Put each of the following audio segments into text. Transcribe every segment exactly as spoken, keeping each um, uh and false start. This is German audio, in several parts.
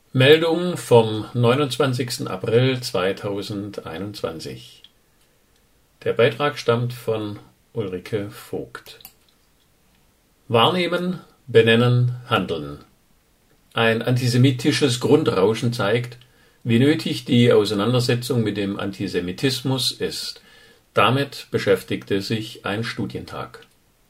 Meldung vom neunundzwanzigsten April zweitausendeinundzwanzig. Der Beitrag stammt von Ulrike Vogt. Wahrnehmen, benennen, handeln. Ein antisemitisches Grundrauschen zeigt, wie nötig die Auseinandersetzung mit dem Antisemitismus ist. Damit beschäftigte sich ein Studientag.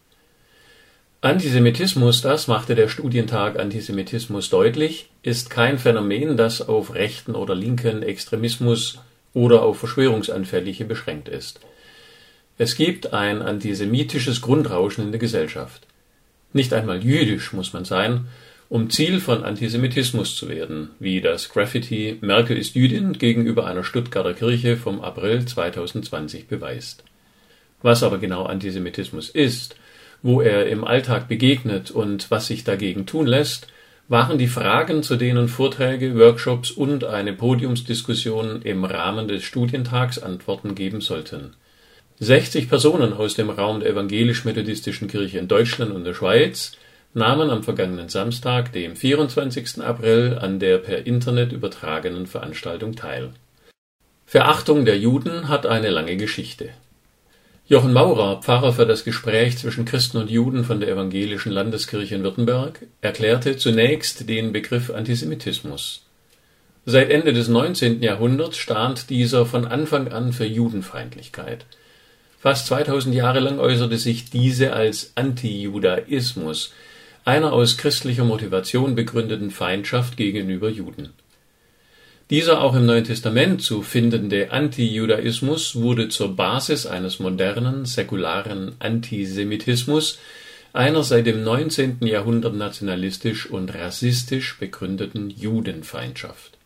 Antisemitismus, das machte der Studientag Antisemitismus deutlich, ist kein Phänomen, das auf rechten oder linken Extremismus oder auf Verschwörungsanfällige beschränkt ist. Es gibt ein antisemitisches Grundrauschen in der Gesellschaft. Nicht einmal jüdisch muss man sein, um Ziel von Antisemitismus zu werden, wie das Graffiti „Merkel ist Jüdin" gegenüber einer Stuttgarter Kirche vom April zweitausendzwanzig beweist. Was aber genau Antisemitismus ist, wo er im Alltag begegnet und was sich dagegen tun lässt, waren die Fragen, zu denen Vorträge, Workshops und eine Podiumsdiskussion im Rahmen des Studientags Antworten geben sollten. sechzig Personen aus dem Raum der Evangelisch-Methodistischen Kirche in Deutschland und der Schweiz nahmen am vergangenen Samstag, dem vierundzwanzigsten April, an der per Internet übertragenen Veranstaltung teil. Verachtung der Juden hat eine lange Geschichte. Jochen Maurer, Pfarrer für das Gespräch zwischen Christen und Juden von der Evangelischen Landeskirche in Württemberg, erklärte zunächst den Begriff Antisemitismus. Seit Ende des neunzehnten Jahrhunderts stand dieser von Anfang an für Judenfeindlichkeit. Fast zweitausend Jahre lang äußerte sich diese als Antijudaismus, einer aus christlicher Motivation begründeten Feindschaft gegenüber Juden. Dieser auch im Neuen Testament zu findende Antijudaismus wurde zur Basis eines modernen, säkularen Antisemitismus, einer seit dem neunzehnten Jahrhundert nationalistisch und rassistisch begründeten Judenfeindschaft.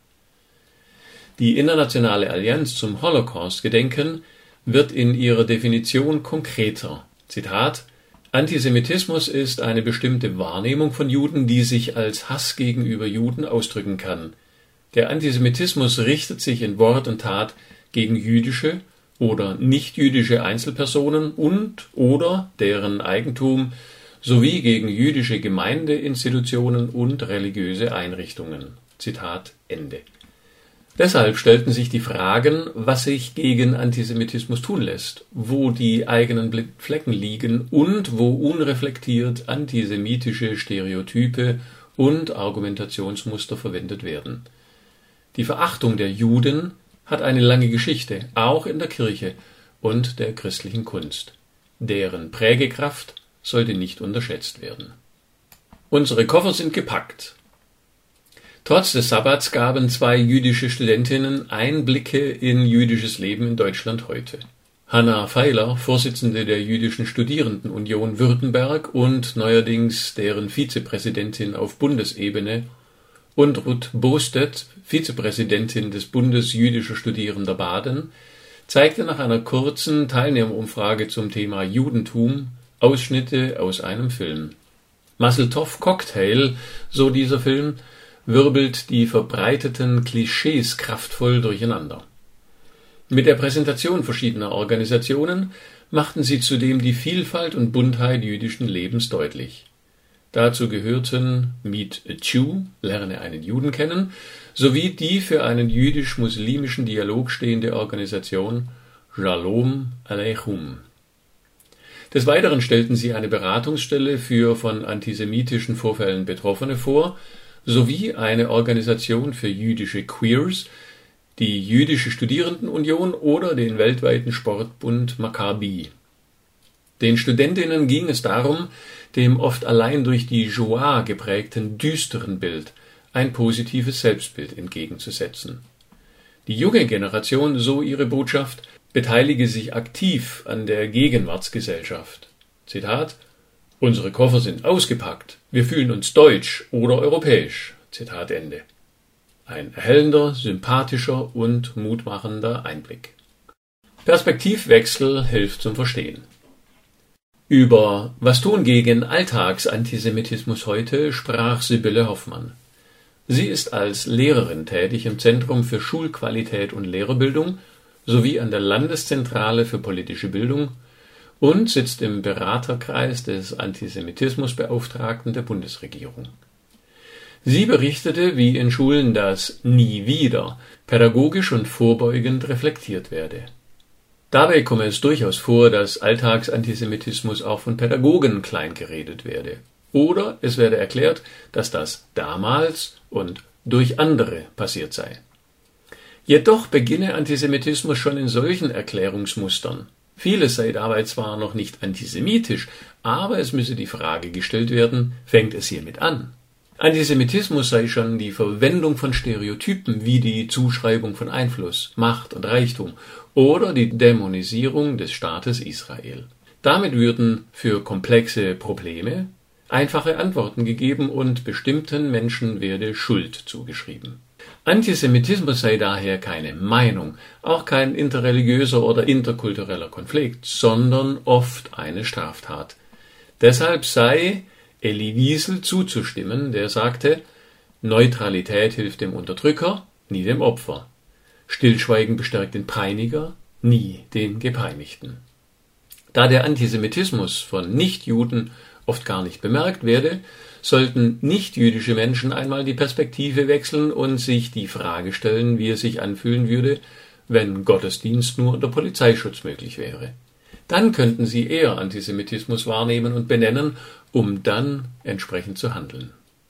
Die Internationale Allianz zum Holocaust-Gedenken wird in ihrer Definition konkreter. Zitat: Antisemitismus ist eine bestimmte Wahrnehmung von Juden, die sich als Hass gegenüber Juden ausdrücken kann. Der Antisemitismus richtet sich in Wort und Tat gegen jüdische oder nichtjüdische Einzelpersonen und oder deren Eigentum sowie gegen jüdische Gemeindeinstitutionen und religiöse Einrichtungen. Zitat Ende. Deshalb stellten sich die Fragen, was sich gegen Antisemitismus tun lässt, wo die eigenen Flecken liegen und wo unreflektiert antisemitische Stereotype und Argumentationsmuster verwendet werden. Die Verachtung der Juden hat eine lange Geschichte, auch in der Kirche und der christlichen Kunst. Deren Prägekraft sollte nicht unterschätzt werden. Unsere Koffer sind gepackt. Trotz des Sabbats gaben zwei jüdische Studentinnen Einblicke in jüdisches Leben in Deutschland heute. Hanna Feiler, Vorsitzende der Jüdischen Studierendenunion Württemberg und neuerdings deren Vizepräsidentin auf Bundesebene, und Ruth Bostedt, Vizepräsidentin des Bundes Jüdischer Studierender Baden, zeigte nach einer kurzen Teilnehmerumfrage zum Thema Judentum Ausschnitte aus einem Film. Mazel Tov Cocktail, so dieser Film, wirbelt die verbreiteten Klischees kraftvoll durcheinander. Mit der Präsentation verschiedener Organisationen machten sie zudem die Vielfalt und Buntheit jüdischen Lebens deutlich. Dazu gehörten Meet a Jew, lerne einen Juden kennen, sowie die für einen jüdisch-muslimischen Dialog stehende Organisation Shalom Aleichem. Des Weiteren stellten sie eine Beratungsstelle für von antisemitischen Vorfällen Betroffene vor, sowie eine Organisation für jüdische Queers, die Jüdische Studierendenunion oder den weltweiten Sportbund Maccabi. Den Studentinnen ging es darum, dem oft allein durch die Shoah geprägten düsteren Bild ein positives Selbstbild entgegenzusetzen. Die junge Generation, so ihre Botschaft, beteilige sich aktiv an der Gegenwartsgesellschaft. Zitat: Unsere Koffer sind ausgepackt, wir fühlen uns deutsch oder europäisch. Zitat Ende. Ein erhellender, sympathischer und mutmachender Einblick. Perspektivwechsel hilft zum Verstehen. Über Was tun gegen Alltagsantisemitismus heute sprach Sibylle Hoffmann. Sie ist als Lehrerin tätig im Zentrum für Schulqualität und Lehrerbildung sowie an der Landeszentrale für politische Bildung und sitzt im Beraterkreis des Antisemitismusbeauftragten der Bundesregierung. Sie berichtete, wie in Schulen das Nie wieder pädagogisch und vorbeugend reflektiert werde. Dabei komme es durchaus vor, dass Alltagsantisemitismus auch von Pädagogen kleingeredet werde. Oder es werde erklärt, dass das damals und durch andere passiert sei. Jedoch beginne Antisemitismus schon in solchen Erklärungsmustern. Vieles sei dabei zwar noch nicht antisemitisch, aber es müsse die Frage gestellt werden, fängt es hiermit an? Antisemitismus sei schon die Verwendung von Stereotypen wie die Zuschreibung von Einfluss, Macht und Reichtum oder die Dämonisierung des Staates Israel. Damit würden für komplexe Probleme einfache Antworten gegeben und bestimmten Menschen werde Schuld zugeschrieben. Antisemitismus sei daher keine Meinung, auch kein interreligiöser oder interkultureller Konflikt, sondern oft eine Straftat. Deshalb sei Elie Wiesel zuzustimmen, der sagte, Neutralität hilft dem Unterdrücker, nie dem Opfer. Stillschweigen bestärkt den Peiniger, nie den Gepeinigten. Da der Antisemitismus von Nichtjuden oft gar nicht bemerkt werde, sollten nichtjüdische Menschen einmal die Perspektive wechseln und sich die Frage stellen, wie es sich anfühlen würde, wenn Gottesdienst nur unter Polizeischutz möglich wäre. Dann könnten sie eher Antisemitismus wahrnehmen und benennen, um dann entsprechend zu handeln.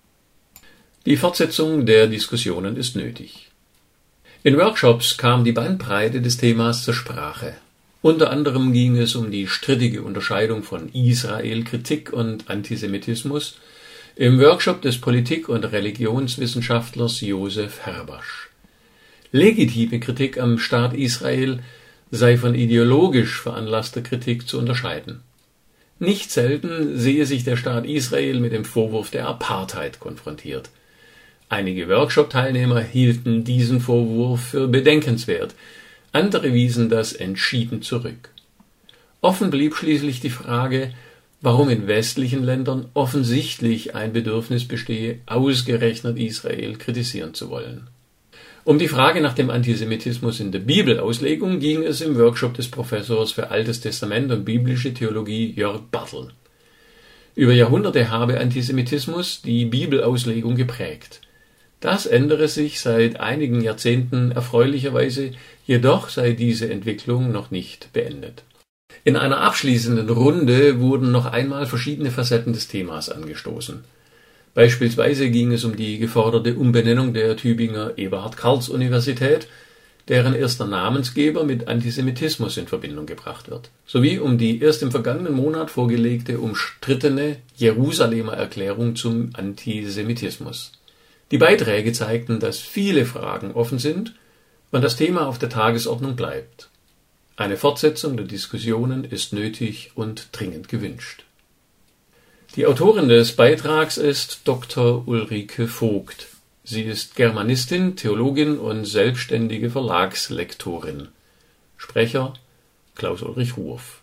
Die Fortsetzung der Diskussionen ist nötig. In Workshops kam die Bandbreite des Themas zur Sprache. Unter anderem ging es um die strittige Unterscheidung von Israel-Kritik und Antisemitismus im Workshop des Politik- und Religionswissenschaftlers Josef Herbasch. Legitime Kritik am Staat Israel sei von ideologisch veranlasster Kritik zu unterscheiden. Nicht selten sehe sich der Staat Israel mit dem Vorwurf der Apartheid konfrontiert. Einige Workshop-Teilnehmer hielten diesen Vorwurf für bedenkenswert, andere wiesen das entschieden zurück. Offen blieb schließlich die Frage, warum in westlichen Ländern offensichtlich ein Bedürfnis bestehe, ausgerechnet Israel kritisieren zu wollen. Um die Frage nach dem Antisemitismus in der Bibelauslegung ging es im Workshop des Professors für Altes Testament und biblische Theologie Jörg Bartl. Über Jahrhunderte habe Antisemitismus die Bibelauslegung geprägt. Das ändere sich seit einigen Jahrzehnten erfreulicherweise, jedoch sei diese Entwicklung noch nicht beendet. In einer abschließenden Runde wurden noch einmal verschiedene Facetten des Themas angestoßen. Beispielsweise ging es um die geforderte Umbenennung der Tübinger Eberhard-Karls-Universität, deren erster Namensgeber mit Antisemitismus in Verbindung gebracht wird, sowie um die erst im vergangenen Monat vorgelegte umstrittene Jerusalemer Erklärung zum Antisemitismus. Die Beiträge zeigten, dass viele Fragen offen sind und das Thema auf der Tagesordnung bleibt. Eine Fortsetzung der Diskussionen ist nötig und dringend gewünscht. Die Autorin des Beitrags ist Doktor Ulrike Vogt. Sie ist Germanistin, Theologin und selbstständige Verlagslektorin. Sprecher Klaus-Ulrich Ruoff.